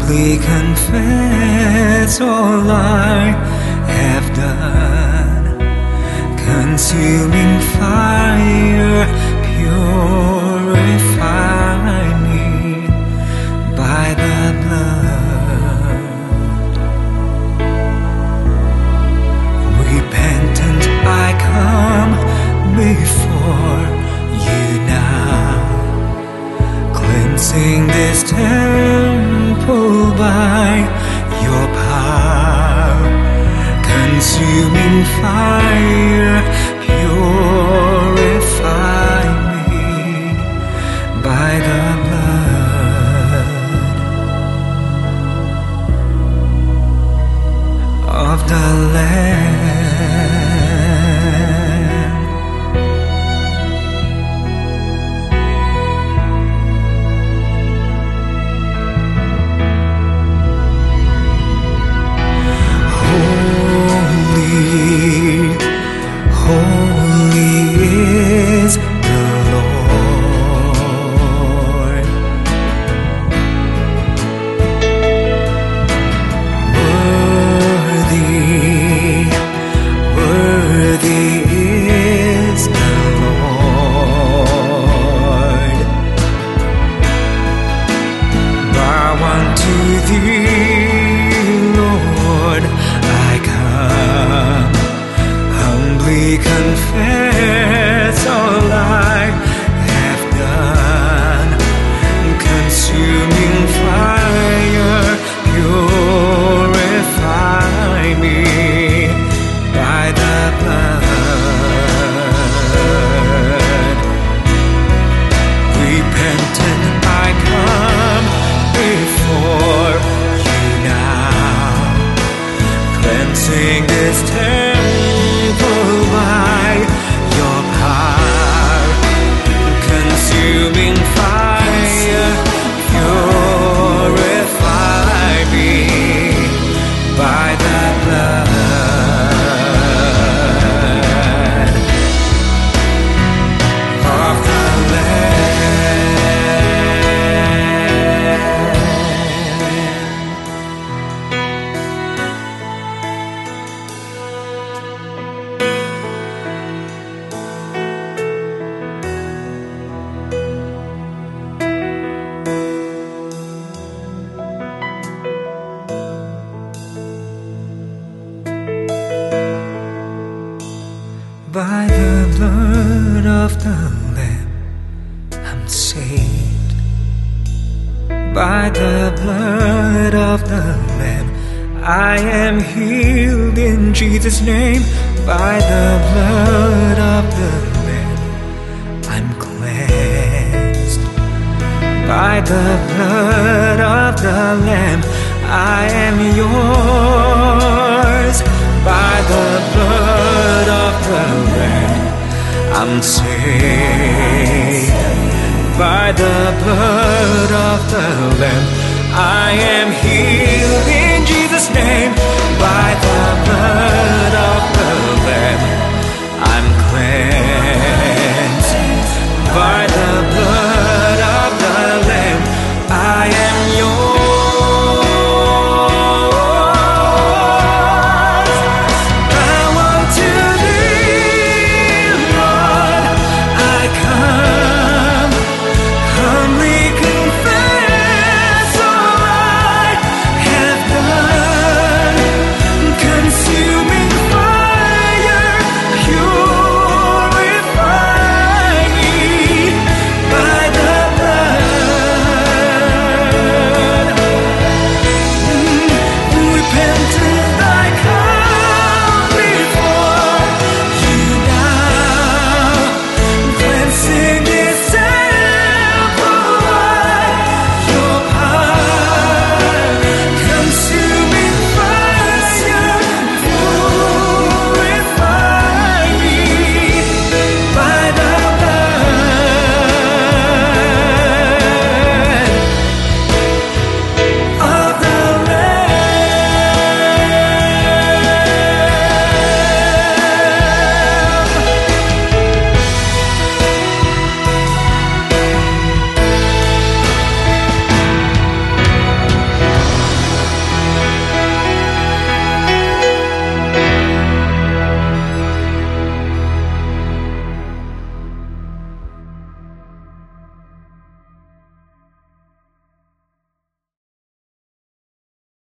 humbly confess all I have done. Consuming fire, purify me by the blood. Repentant I come before you now, cleansing this temple by your power. Consuming fire, purify me by the blood of the Lamb. Holy is the Lord. Worthy is the Lord. Bow unto thee, Lord, I come. Humbly confess all I have done. Consuming fire, purify me by the blood. Repentant I come before you now, cleansing this temple by your power. Consuming fire, purify me by the blood of the By the blood of the Lamb, I'm saved. By the blood of the Lamb, I am healed in Jesus' name. By the blood of the Lamb, I'm cleansed. By the blood of the Lamb, I am yours. By the blood of the Lamb, I'm saved. By the blood of the Lamb, I am healed